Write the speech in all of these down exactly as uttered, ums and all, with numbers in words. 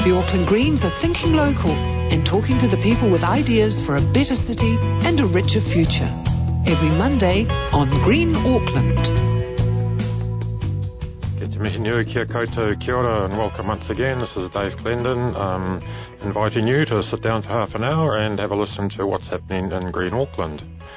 The Auckland Greens are thinking local and talking to the people with ideas for a better city and a richer future. Every Monday on Green Auckland. Kia te mihi nui, kia koutou, kia ora, and welcome once again. This is Dave Glendon, um, inviting you to sit down for half an hour and have a listen to what's happening in Green Auckland.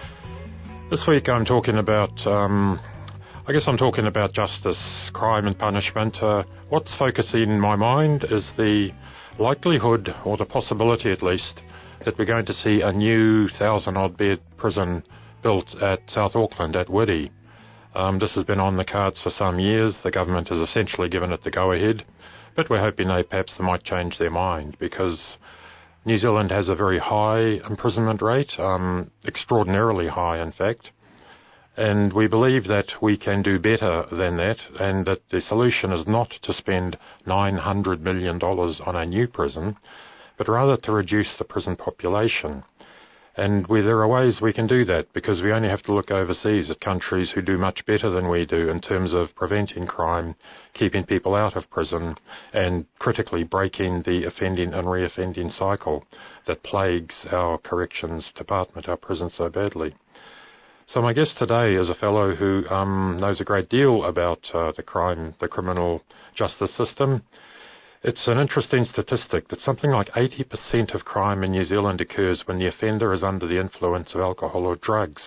This week I'm talking about, um, I guess I'm talking about justice, crime and punishment. Uh, what's focusing in my mind is the likelihood, or the possibility at least, that we're going to see a new thousand-odd bed prison built at South Auckland, at Whitty. Um, this has been on the cards for some years. The government has essentially given it the go-ahead, but we're hoping they perhaps they might change their mind, because New Zealand has a very high imprisonment rate, um, extraordinarily high in fact, and we believe that we can do better than that, and that the solution is not to spend nine hundred million dollars on a new prison, but rather to reduce the prison population. And we, there are ways we can do that, because we only have to look overseas at countries who do much better than we do in terms of preventing crime, keeping people out of prison, and critically breaking the offending and reoffending cycle that plagues our corrections department, our prisons, so badly. So my guest today is a fellow who um, knows a great deal about uh, the crime, the criminal justice system. It's an interesting statistic that something like eighty percent of crime in New Zealand occurs when the offender is under the influence of alcohol or drugs.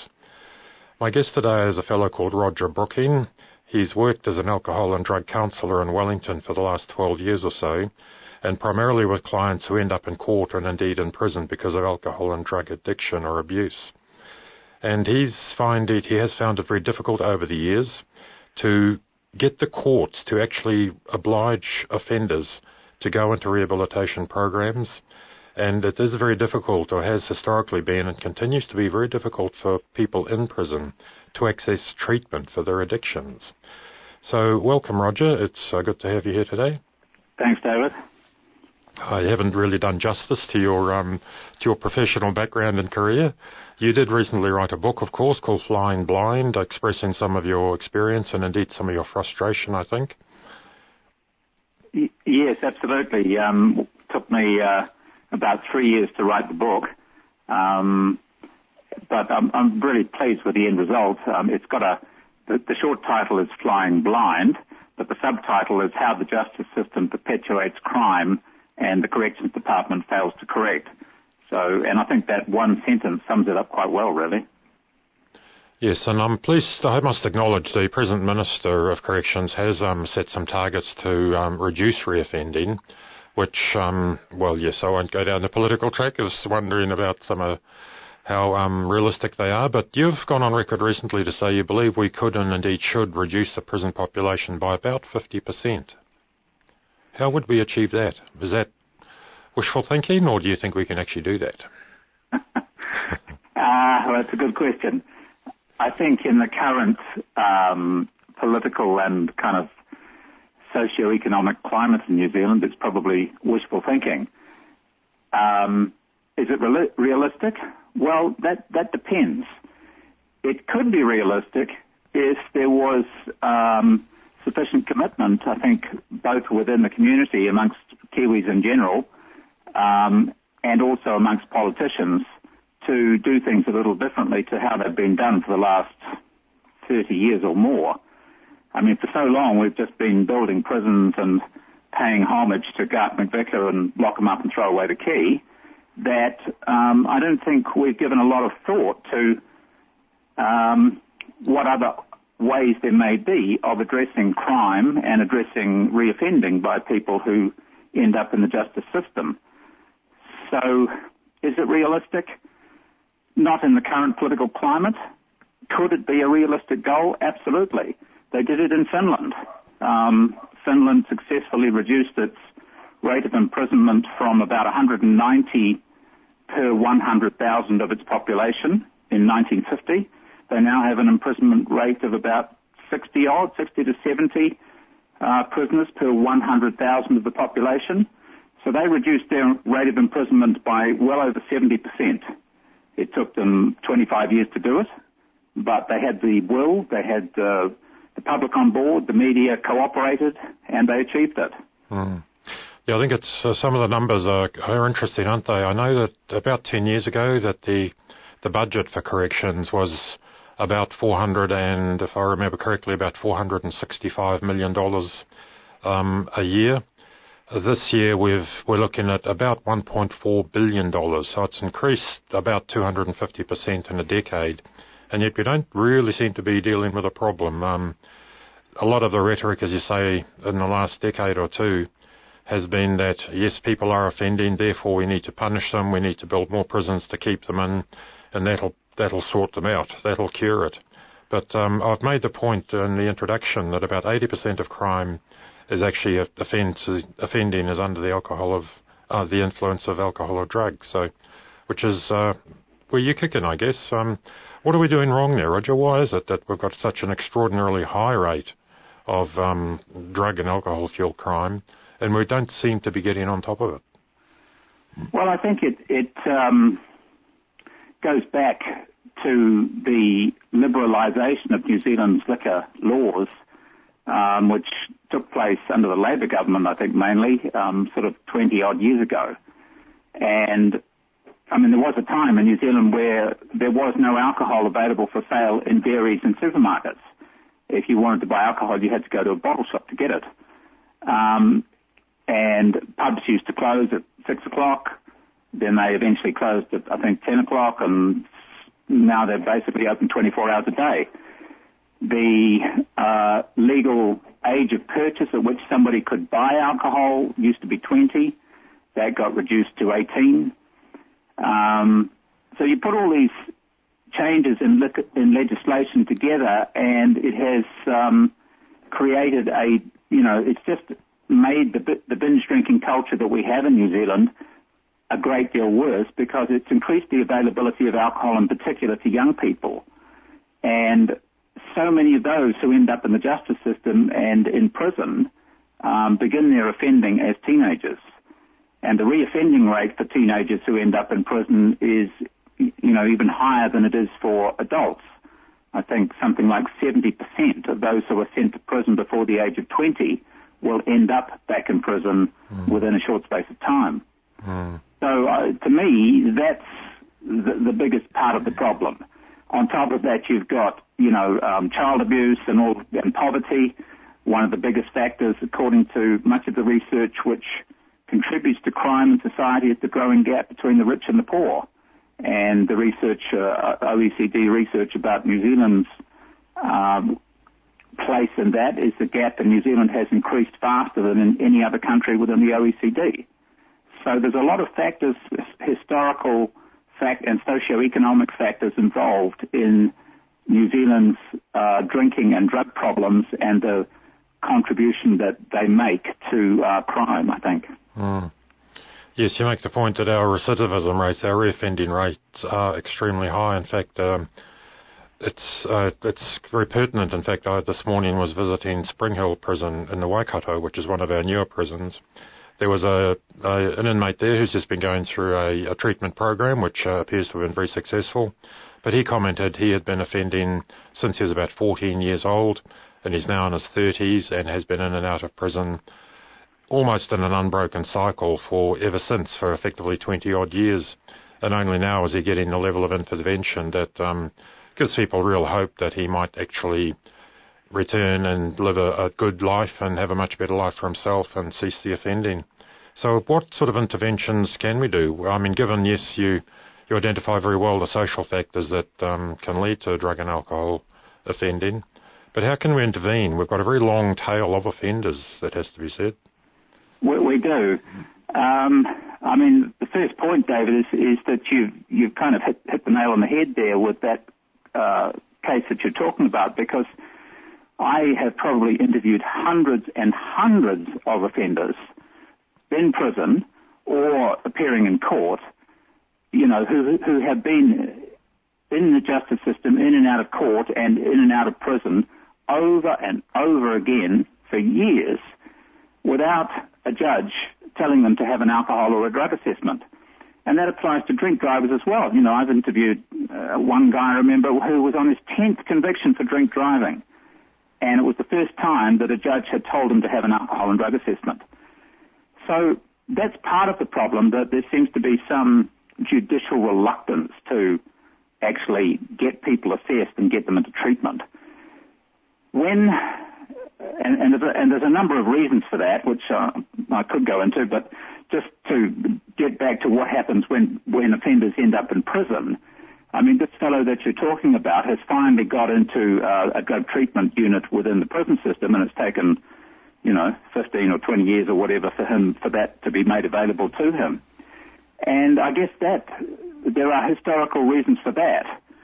My guest today is a fellow called Roger Brooking. He's worked as an alcohol and drug counsellor in Wellington for the last twelve years or so, and primarily with clients who end up in court and indeed in prison because of alcohol and drug addiction or abuse. And he's find it, he has found it very difficult over the years to get the courts to actually oblige offenders to go into rehabilitation programs. And it is very difficult, or has historically been and continues to be very difficult, for people in prison to access treatment for their addictions. So welcome, Roger. It's uh, good to have you here today. Thanks, David. I haven't really done justice to your um, to your professional background and career. You did recently write a book, of course, called Flying Blind, expressing some of your experience and indeed some of your frustration, I think. Y- yes, absolutely. Um, it took me uh, about three years to write the book, um, but I'm, I'm really pleased with the end result. Um, it's got a the, the short title is Flying Blind, but the subtitle is How the Justice System Perpetuates Crime and the Corrections Department Fails to Correct. So, and I think that one sentence sums it up quite well, really. Yes, and I'm pleased, I must acknowledge the present Minister of Corrections has um, set some targets to um, reduce reoffending, which, um, well, yes, I won't go down the political track. I was wondering about some of how um, realistic they are, but you've gone on record recently to say you believe we could and indeed should reduce the prison population by about fifty percent. How would we achieve that? Is that wishful thinking, or do you think we can actually do that? uh, well, that's a good question. I think in the current um, political and kind of socio-economic climate in New Zealand, it's probably wishful thinking. Um, is it re- realistic? Well, that, that depends. It could be realistic if there was Um, sufficient commitment, I think, both within the community, amongst Kiwis in general, um, and also amongst politicians, to do things a little differently to how they've been done for the last thirty years or more. I mean, for so long we've just been building prisons and paying homage to Garth McVicar and lock them up and throw away the key, that um, I don't think we've given a lot of thought to um, what other ways there may be of addressing crime and addressing reoffending by people who end up in the justice system. So, is it realistic? Not in the current political climate. Could it be a realistic goal? Absolutely. They did it in Finland. Um, Finland successfully reduced its rate of imprisonment from about one hundred ninety per one hundred thousand of its population in nineteen fifty. They now have an imprisonment rate of about sixty odd, sixty to seventy uh, prisoners per one hundred thousand of the population. So they reduced their rate of imprisonment by well over seventy percent. It took them twenty-five years to do it, but they had the will, they had uh, the public on board, the media cooperated, and they achieved it. Mm. Yeah, I think it's uh, some of the numbers are, are interesting, aren't they? I know that about ten years ago that the the budget for corrections was about four hundred and, if I remember correctly, about four hundred sixty-five million dollars um, a year. This year we've, we're looking at about one point four billion dollars, so it's increased about two hundred fifty percent in a decade, and yet we don't really seem to be dealing with a problem. Um, a lot of the rhetoric, as you say, in the last decade or two has been that, yes, people are offending, therefore we need to punish them, we need to build more prisons to keep them in, and that'll that'll sort them out, that'll cure it. But um, I've made the point in the introduction that about eighty percent of crime is actually offense, offending is under the alcohol of uh, the influence of alcohol or drugs. So, which is uh, where you're kicking, I guess. Um, what are we doing wrong there, Roger? Why is it that we've got such an extraordinarily high rate of um, drug and alcohol fueled crime, and we don't seem to be getting on top of it? Well, I think it it um, goes back to the liberalisation of New Zealand's liquor laws, um, which took place under the Labour government, I think mainly, um, sort of twenty-odd years ago. And, I mean, there was a time in New Zealand where there was no alcohol available for sale in dairies and supermarkets. If you wanted to buy alcohol, you had to go to a bottle shop to get it. Um, and pubs used to close at six o'clock. Then they eventually closed at, I think, ten o'clock, and now they're basically open twenty-four hours a day. The uh, legal age of purchase at which somebody could buy alcohol used to be twenty. That got reduced to eighteen. Um, so you put all these changes in, in legislation together, and it has um, created a, you know, it's just made the, the binge drinking culture that we have in New Zealand a great deal worse, because it's increased the availability of alcohol, in particular to young people. And so many of those who end up in the justice system and in prison um, begin their offending as teenagers. And the reoffending rate for teenagers who end up in prison is, you know, even higher than it is for adults. I think something like seventy percent of those who are sent to prison before the age of twenty will end up back in prison mm. within a short space of time. Mm. So uh, to me, that's the, the biggest part of the problem. On top of that, you've got, you know, um, child abuse and all, and poverty. One of the biggest factors, according to much of the research which contributes to crime in society, is the growing gap between the rich and the poor. And the research, uh, O E C D research about New Zealand's um, place in that is the gap in New Zealand has increased faster than in any other country within the O E C D. So there's a lot of factors, historical fact and socio-economic factors involved in New Zealand's uh, drinking and drug problems and the contribution that they make to uh, crime, I think. Mm. Yes, you make the point that our recidivism rates, our reoffending rates are extremely high. In fact, um, it's uh, it's very pertinent. In fact, I this morning was visiting Spring Hill Prison in the Waikato, which is one of our newer prisons. There was a, a an inmate there who's just been going through a, a treatment program, which uh, appears to have been very successful. But he commented he had been offending since he was about fourteen years old, and he's now in his thirties and has been in and out of prison almost in an unbroken cycle for ever since, for effectively twenty-odd years. And only now is he getting the level of intervention that um, gives people real hope that he might actually return and live a, a good life and have a much better life for himself and cease the offending. So what sort of interventions can we do? I mean, given, yes, you, you identify very well the social factors that um, can lead to drug and alcohol offending, but how can we intervene? We've got a very long tail of offenders, that has to be said. We, we do. Um, I mean, the first point, David, is, is that you've, you've kind of hit, hit the nail on the head there with that uh, case that you're talking about, because I have probably interviewed hundreds and hundreds of offenders in prison or appearing in court, you know, who who have been in the justice system, in and out of court and in and out of prison over and over again for years without a judge telling them to have an alcohol or a drug assessment. And that applies to drink drivers as well. You know, I've interviewed uh, one guy, I remember, who was on his tenth conviction for drink driving. And it was the first time that a judge had told him to have an alcohol and drug assessment. So that's part of the problem, that there seems to be some judicial reluctance to actually get people assessed and get them into treatment. When, and, and, there's, a, and there's a number of reasons for that, which uh, I could go into, but just to get back to what happens when, when offenders end up in prison, I mean, this fellow that you're talking about has finally got into uh, a drug treatment unit within the prison system, and it's taken, you know, fifteen or twenty years or whatever for him, for that to be made available to him. And I guess that there are historical reasons for that.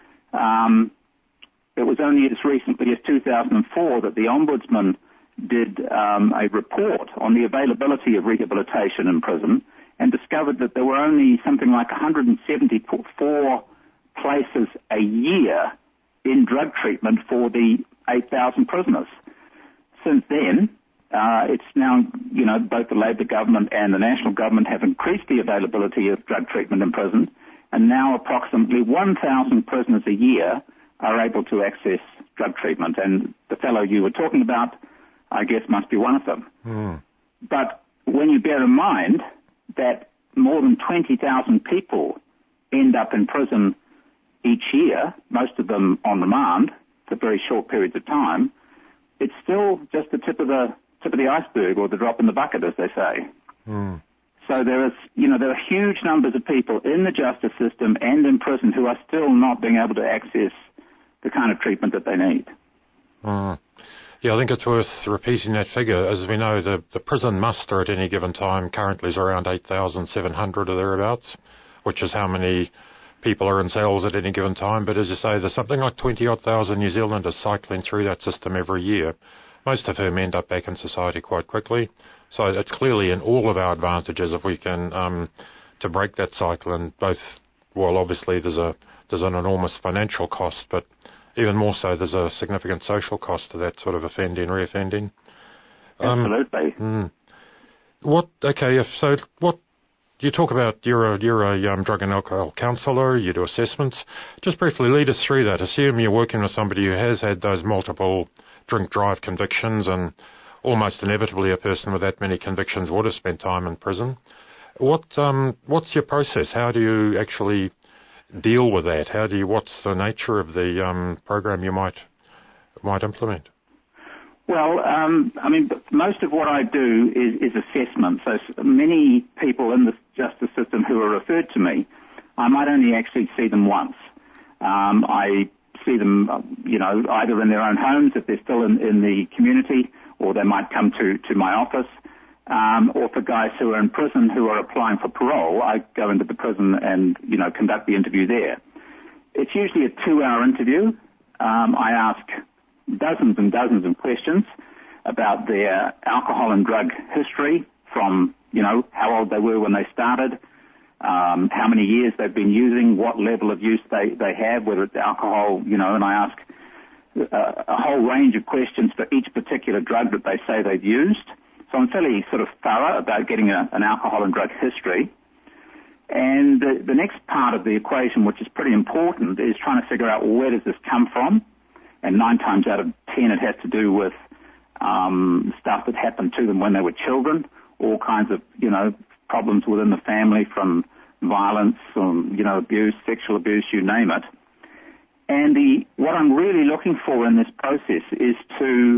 Um, it was only as recently as two thousand four that the Ombudsman did um, a report on the availability of rehabilitation in prison and discovered that there were only something like one hundred seventy-four places a year in drug treatment for the eight thousand prisoners. Since then, uh, it's now, you know, both the Labor government and the national government have increased the availability of drug treatment in prison, and now approximately one thousand prisoners a year are able to access drug treatment. And the fellow you were talking about, I guess, must be one of them. Mm. But when you bear in mind that more than twenty thousand people end up in prison each year, most of them on remand for very short periods of time, it's still just the tip of the tip of the iceberg, or the drop in the bucket, as they say. Mm. So there is, you know, there are huge numbers of people in the justice system and in prison who are still not being able to access the kind of treatment that they need. Mm. Yeah, I think it's worth repeating that figure. As we know, the, the prison muster at any given time currently is around eight thousand seven hundred or thereabouts, which is how many people are in cells at any given time. But as you say, there's something like twenty-odd thousand New Zealanders cycling through that system every year, most of whom end up back in society quite quickly. So it's clearly in all of our advantages if we can um, to break that cycle. And both, well, obviously there's a there's an enormous financial cost, but even more so, there's a significant social cost to that sort of offending, reoffending. Um, Absolutely. Mm, what? Okay. If so, what? You talk about you're a, you're a um, drug and alcohol counsellor, you do assessments. Just briefly lead us through that. Assume you're working with somebody who has had those multiple drink-drive convictions, and almost inevitably a person with that many convictions would have spent time in prison. What um, what's your process? How do you actually deal with that? How do you? What's the nature of the um, program you might might implement? Well, um, I mean, most of what I do is, is assessment. So many people in the justice system who are referred to me, I might only actually see them once. Um, I see them, you know, either in their own homes if they're still in, in the community, or they might come to, to my office. Um, or for guys who are in prison who are applying for parole, I go into the prison and, you know, conduct the interview there. It's usually a two-hour interview. Um, I ask dozens and dozens of questions about their alcohol and drug history, from, you know, how old they were when they started, um, how many years they've been using, what level of use they, they have, whether it's alcohol, you know, and I ask uh, a whole range of questions for each particular drug that they say they've used. So I'm fairly sort of thorough about getting a, an alcohol and drug history. And the, the next part of the equation, which is pretty important, is trying to figure out, well, where does this come from? And nine times out of ten, it has to do with um, stuff that happened to them when they were children, all kinds of, you know, problems within the family, from violence, um, you know, abuse, sexual abuse, you name it. And the what I'm really looking for in this process is to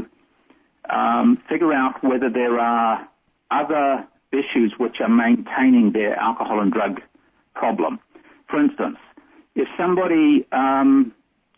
um, figure out whether there are other issues which are maintaining their alcohol and drug problem. For instance, if somebody um,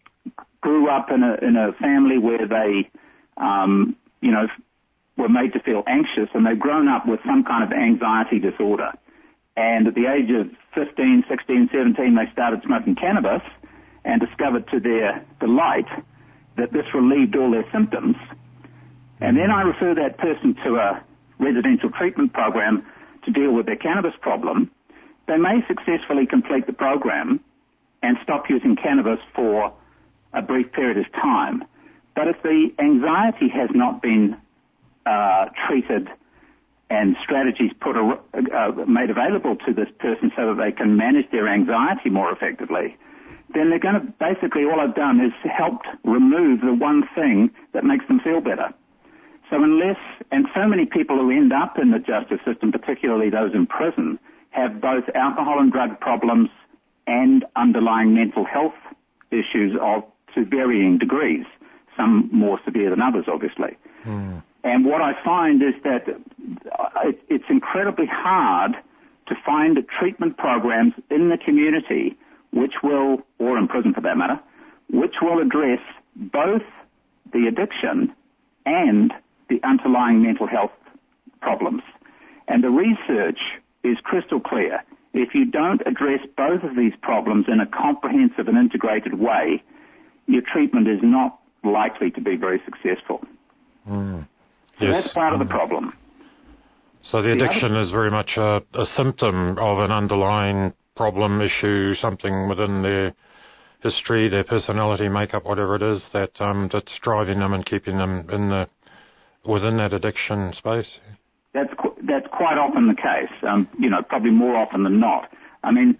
grew up in a, in a family where they, um, you know, were made to feel anxious, and they've grown up with some kind of anxiety disorder, and at the age of fifteen, sixteen, seventeen, they started smoking cannabis and discovered to their delight that this relieved all their symptoms, and then I refer that person to a residential treatment program to deal with their cannabis problem, they may successfully complete the program and stop using cannabis for a brief period of time. But if the anxiety has not been uh, treated and strategies put a, uh, made available to this person so that they can manage their anxiety more effectively, then they're going to, basically all I've done is helped remove the one thing that makes them feel better. So unless, and so many people who end up in the justice system, particularly those in prison, have both alcohol and drug problems and underlying mental health issues of to varying degrees, some more severe than others, obviously. Mm. And what I find is that it's incredibly hard to find treatment programs in the community which will, or in prison for that matter, which will address both the addiction and the underlying mental health problems. And the research is crystal clear. If you don't address both of these problems in a comprehensive and integrated way, your treatment is not likely to be very successful. Mm. So yes. that's part mm. of the problem. So the addiction the other... is very much a, a symptom of an underlying problem, issue, something within their history, their personality, makeup, whatever it is, that um, that's driving them and keeping them in the within that addiction space. That's qu- that's quite often the case. Um, you know, probably more often than not. I mean,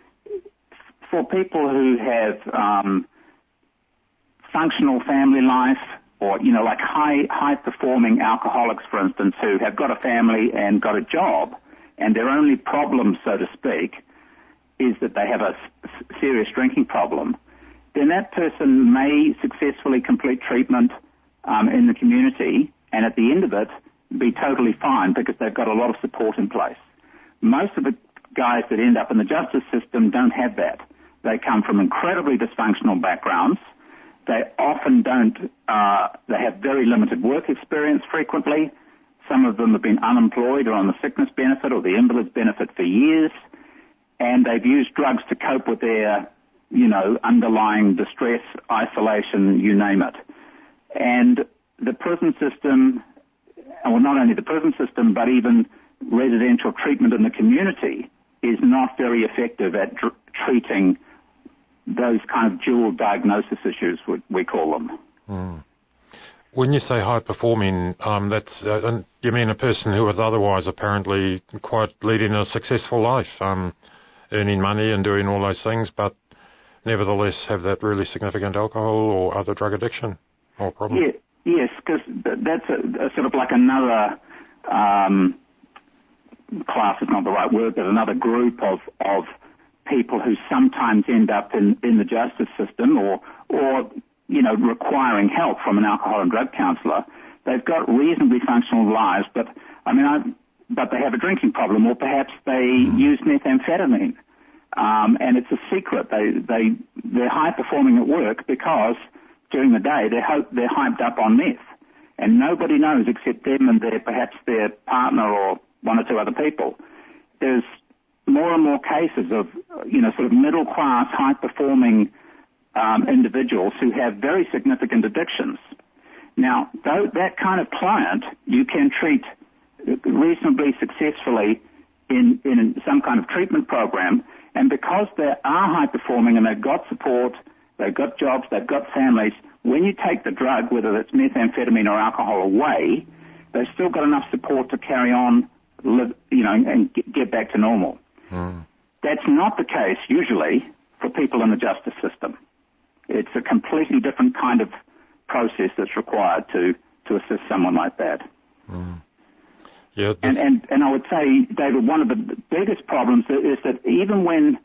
for people who have um, functional family life, or you know, like high high performing alcoholics, for instance, who have got a family and got a job, and their only problem, so to speak, is that they have a s- serious drinking problem, then that person may successfully complete treatment um, in the community, and at the end of it, be totally fine because they've got a lot of support in place. Most of the guys that end up in the justice system don't have that. They come from incredibly dysfunctional backgrounds. They often don't, uh, they have very limited work experience frequently. Some of them have been unemployed or on the sickness benefit or the invalid's benefit for years, and they've used drugs to cope with their, you know, underlying distress, isolation, you name it. And the prison system, well, not only the prison system, but even residential treatment in the community is not very effective at dr- treating those kind of dual diagnosis issues, we, we call them. Mm. When you say high performing, um, that's uh, you mean a person who is otherwise apparently quite leading a successful life, um, earning money and doing all those things, but nevertheless have that really significant alcohol or other drug addiction or problem? Yeah, yes, because that's a, a sort of like another um, class is not the right word, but another group of of people who sometimes end up in, in the justice system or, or, you know, requiring help from an alcohol and drug counsellor. They've got reasonably functional lives, but, I mean, I, but they have a drinking problem, or perhaps they mm. use methamphetamine. Um, and it's a secret. They, they, they're high performing at work because during the day they're, ho- they're hyped up on meth. And nobody knows except them and their, perhaps their partner or one or two other people. There's more and more cases of, you know, sort of middle-class, high-performing um, individuals who have very significant addictions. Now, though that kind of client you can treat reasonably successfully in, in some kind of treatment program, and because they are high-performing and they've got support, they've got jobs, they've got families, when you take the drug, whether it's methamphetamine or alcohol, away, they've still got enough support to carry on, live, you know, and get back to normal. Mm. That's not the case usually for people in the justice system. It's a completely different kind of process that's required to, to assist someone like that. Mm. Yeah, and, and, and I would say, David, one of the biggest problems is that even when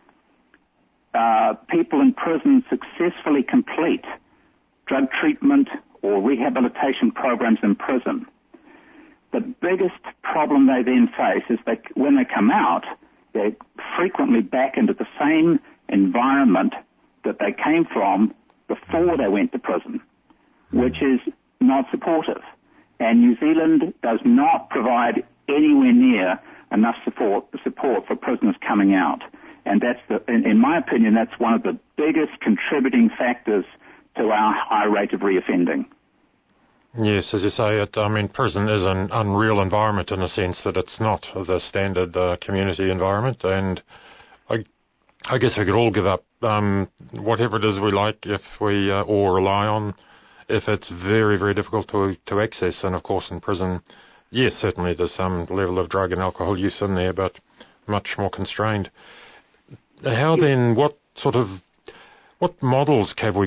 uh, people in prison successfully complete drug treatment or rehabilitation programs in prison, the biggest problem they then face is that when they come out, they're frequently back into the same environment that they came from before they went to prison, which is not supportive. And New Zealand does not provide anywhere near enough support support for prisoners coming out. And that's, the, in, in my opinion, that's one of the biggest contributing factors to our high rate of reoffending. Yes, as you say, it, I mean, prison is an unreal environment in the sense that it's not the standard uh, community environment, and I, I guess we could all give up um, whatever it is we like if we uh, all rely on, if it's very, very difficult to to access. And of course, in prison, yes, certainly there's some level of drug and alcohol use in there, but much more constrained. How then? What sort of what models have we got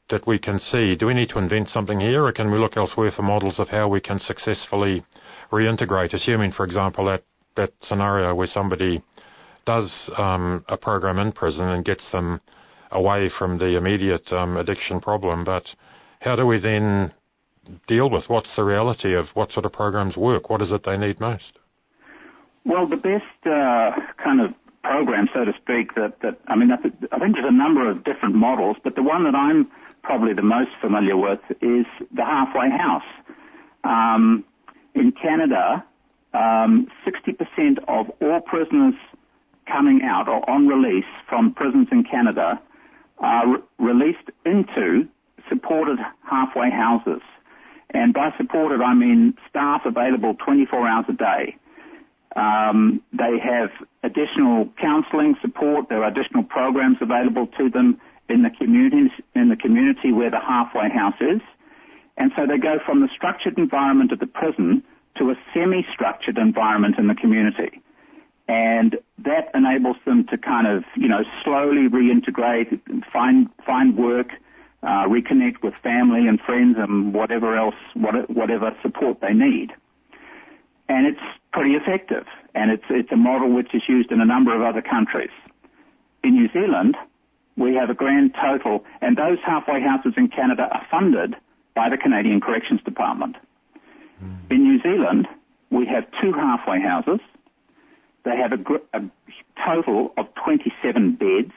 that we can see? Do we need to invent something here, or can we look elsewhere for models of how we can successfully reintegrate, assuming, for example, that, that scenario where somebody does um, a program in prison and gets them away from the immediate um, addiction problem, but how do we then deal with what's the reality of what sort of programs work? What is it they need most? Well, the best uh, kind of program, so to speak, that, that I mean, I think there's a number of different models, but the one that I'm probably the most familiar with is the halfway house. Um, in Canada, um, sixty percent of all prisoners coming out or on release from prisons in Canada are re- released into supported halfway houses. And by supported, I mean staff available twenty-four hours a day. Um, they have additional counselling support. There are additional programs available to them in the community, in the community where the halfway house is. And so they go from the structured environment of the prison to a semi-structured environment in the community. And that enables them to kind of, you know, slowly reintegrate, find, find work, uh, reconnect with family and friends and whatever else, whatever support they need. And it's pretty effective, and it's it's a model which is used in a number of other countries. In New Zealand, we have a grand total, and those halfway houses in Canada are funded by the Canadian Corrections Department. Mm. In New Zealand, we have two halfway houses. They have a, a total of twenty-seven beds,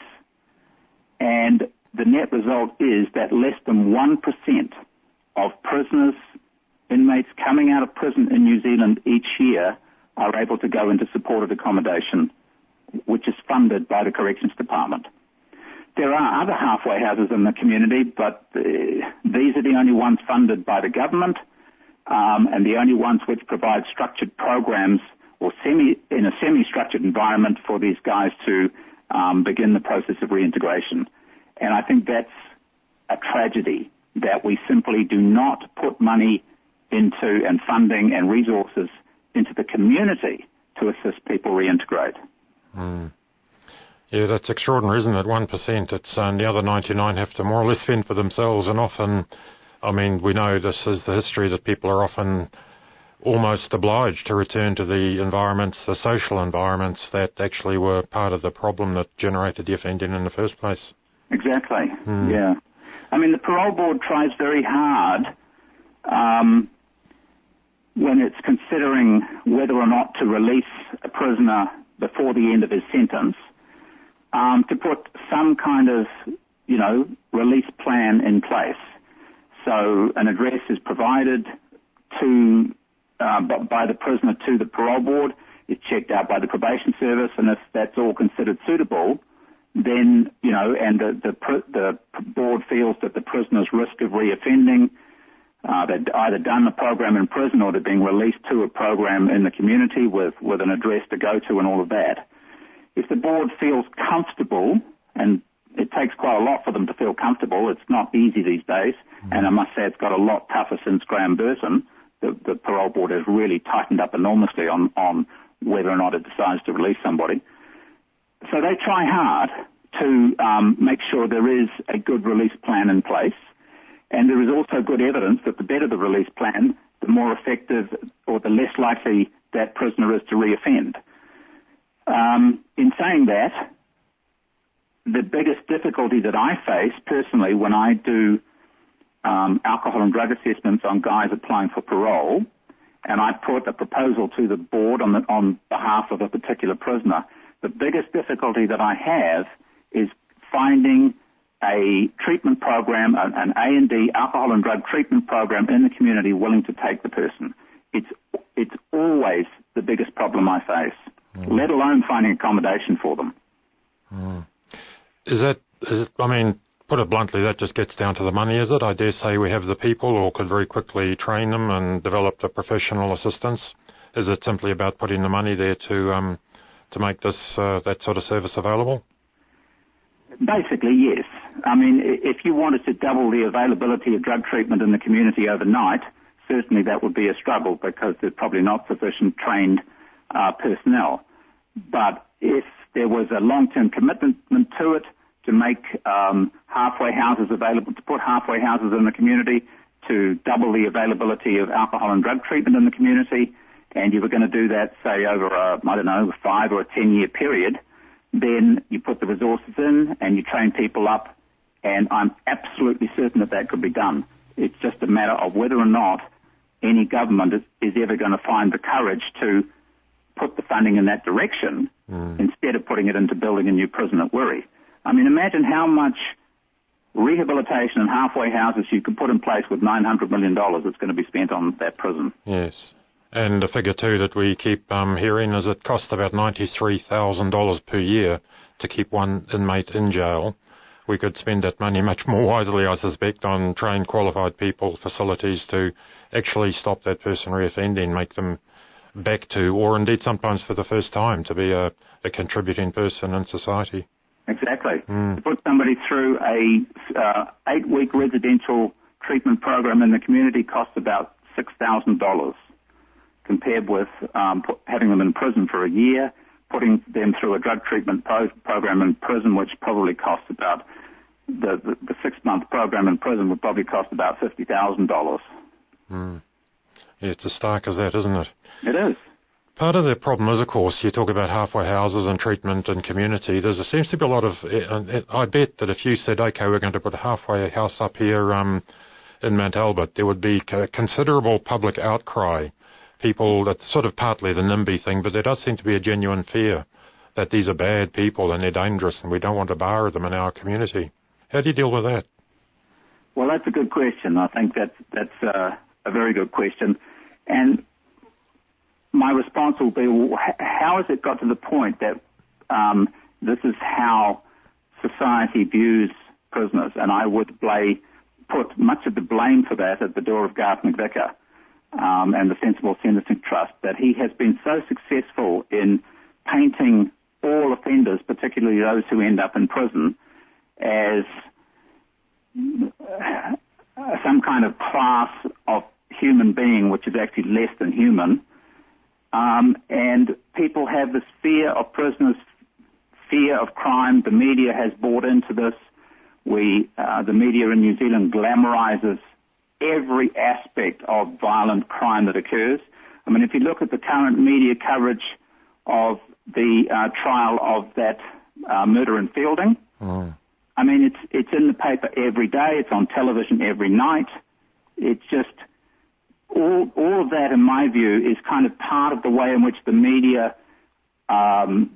and the net result is that less than one percent of prisoners, inmates coming out of prison in New Zealand each year are able to go into supported accommodation, which is funded by the Corrections Department. There are other halfway houses in the community, but uh, these are the only ones funded by the government, um, and the only ones which provide structured programs or semi in a semi-structured environment for these guys to um, begin the process of reintegration. And I think that's a tragedy, that we simply do not put money into and funding and resources into the community to assist people reintegrate. Mm. Yeah, that's extraordinary, isn't it? One percent. It's um, the other ninety-nine have to more or less fend for themselves, and often, I mean, we know this is the history that people are often almost obliged to return to the environments, the social environments that actually were part of the problem that generated the offending in the first place. Exactly. Mm. Yeah. I mean, the parole board tries very hard um, when it's considering whether or not to release a prisoner before the end of his sentence, um, to put some kind of, you know, release plan in place. So an address is provided to uh, by the prisoner to the parole board. It's checked out by the probation service, and if that's all considered suitable, then, you know, and the, the, the board feels that the prisoner's risk of reoffending, Uh, they've either done the program in prison or they're being released to a program in the community with, with an address to go to and all of that. If the board feels comfortable, and it takes quite a lot for them to feel comfortable, it's not easy these days, mm-hmm. and I must say it's got a lot tougher since Graham Burton. The, the parole board has really tightened up enormously on, on whether or not it decides to release somebody. So they try hard to um, make sure there is a good release plan in place. And there is also good evidence that the better the release plan, the more effective or the less likely that prisoner is to reoffend. Um, in saying that, the biggest difficulty that I face personally when I do um, alcohol and drug assessments on guys applying for parole, and I put a proposal to the board on, the, on behalf of a particular prisoner, the biggest difficulty that I have is finding a treatment program, an A and D, alcohol and drug treatment program in the community willing to take the person. It's it's always the biggest problem I face, mm. let alone finding accommodation for them. Mm. Is that, is it, I mean, put it bluntly, that just gets down to the money, is it? I dare say we have the people or could very quickly train them and develop the professional assistance. Is it simply about putting the money there to um, to make this uh, that sort of service available? Basically, yes. I mean, if you wanted to double the availability of drug treatment in the community overnight, certainly that would be a struggle because there's probably not sufficient trained uh, personnel. But if there was a long-term commitment to it, to make um, halfway houses available, to put halfway houses in the community, to double the availability of alcohol and drug treatment in the community, and you were going to do that, say, over a, I don't know, a five or a ten-year period, then you put the resources in and you train people up, and I'm absolutely certain that that could be done. It's just a matter of whether or not any government is, is ever going to find the courage to put the funding in that direction mm. instead of putting it into building a new prison at Wiri. I mean, imagine how much rehabilitation and halfway houses you could put in place with nine hundred million dollars that's going to be spent on that prison. Yes. And the figure, too, that we keep um, hearing is it costs about ninety-three thousand dollars per year to keep one inmate in jail. We could spend that money much more wisely, I suspect, on trained, qualified people, facilities to actually stop that person reoffending, make them back to, or indeed sometimes for the first time, to be a, a contributing person in society. Exactly. Mm. To put somebody through a uh, eight-week residential treatment program in the community costs about six thousand dollars, compared with um, put, having them in prison for a year, putting them through a drug treatment po- program in prison, which probably costs about, the, the, the six-month program in prison would probably cost about fifty thousand dollars. Mm. Yeah, it's as stark as that, isn't it? It is. Part of the problem is, of course, you talk about halfway houses and treatment and community. There seems to be a lot of, I bet that if you said, OK, we're going to put a halfway house up here um, in Mount Albert, there would be considerable public outcry. People, that's sort of partly the NIMBY thing, but there does seem to be a genuine fear that these are bad people and they're dangerous and we don't want to bar them in our community. How do you deal with that? Well, that's a good question. I think that's, that's uh, a very good question. And my response will be, well, how has it got to the point that um, this is how society views prisoners? And I would play, put much of the blame for that at the door of Garth McVicker um, and the Sensible Sentencing Trust, that he has been so successful in painting all offenders, particularly those who end up in prison, as some kind of class of human being which is actually less than human. Um, and people have this fear of prisoners, fear of crime. The media has bought into this. We, uh, the media in New Zealand glamorizes every aspect of violent crime that occurs. I mean, if you look at the current media coverage of the uh, trial of that uh, murder in Fielding, mm. I mean, it's it's in the paper every day. It's on television every night. It's just all all of that, in my view, is kind of part of the way in which the media um,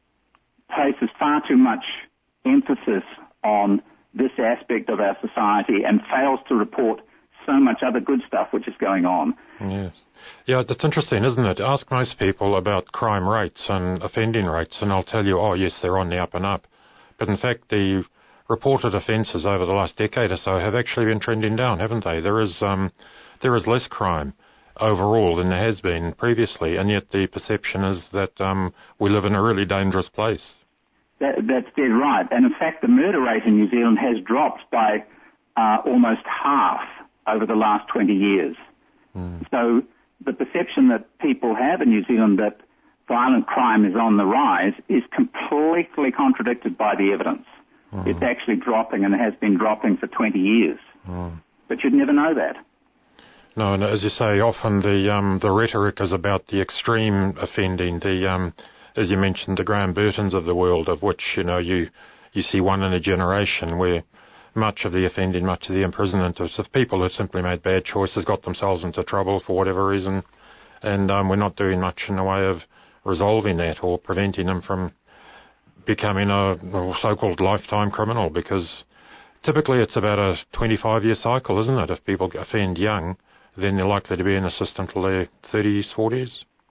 places far too much emphasis on this aspect of our society and fails to report so much other good stuff which is going on. Yes. Yeah, that's interesting, isn't it? Ask most people about crime rates and offending rates, and I'll tell you, oh, yes, they're on the up and up. But in fact, the reported offences over the last decade or so have actually been trending down, haven't they? There is um, there is less crime overall than there has been previously, and yet the perception is that um, we live in a really dangerous place. That, that's dead right. And in fact, the murder rate in New Zealand has dropped by uh, almost half over the last twenty years. Mm. So the perception that people have in New Zealand that violent crime is on the rise is completely contradicted by the evidence. Mm. It's actually dropping, and it has been dropping for twenty years. Mm. But you'd never know that. No, and as you say, often the um, the rhetoric is about the extreme offending, the um, as you mentioned, the Graham Burtons of the world, of which, you know, you, you see one in a generation, where much of the offending, much of the imprisonment is of people who simply made bad choices, got themselves into trouble for whatever reason, and um, we're not doing much in the way of resolving that or preventing them from becoming a, a so-called lifetime criminal, because typically it's about a twenty-five year cycle, isn't it? If people offend young, then they're likely to be in the system till their thirties, forties.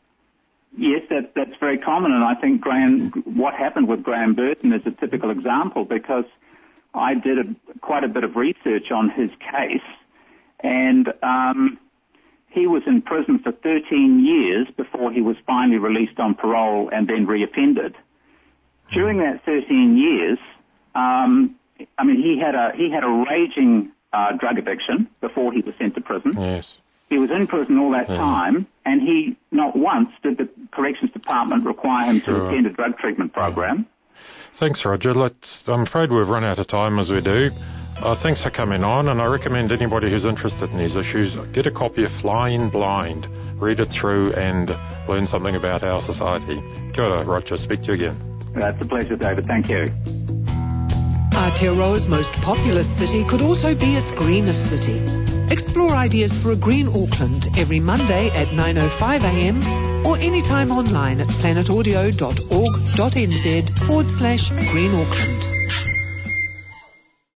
Yes, that, that's very common, and I think Graham, what happened with Graham Burton is a typical example, because I did a, quite a bit of research on his case, and um, he was in prison for thirteen years before he was finally released on parole and then reoffended. During that thirteen years, um, I mean, he had a he had a raging uh, drug addiction before he was sent to prison. Yes. He was in prison all that yeah. time, and he not once did the Corrections Department require him sure. to attend a drug treatment program. Thanks, Roger. Let's, I'm afraid we've run out of time as we do. Uh, thanks for coming on, and I recommend anybody who's interested in these issues, get a copy of Flying Blind, read it through and learn something about our society. Kia ora, Roger. Speak to you again. That's a pleasure, David. Thank you. Aotearoa's most populous city could also be its greenest city. Explore ideas for a green Auckland every Monday at nine oh five a m or anytime online at planetaudio.org.nz forward slash green Auckland.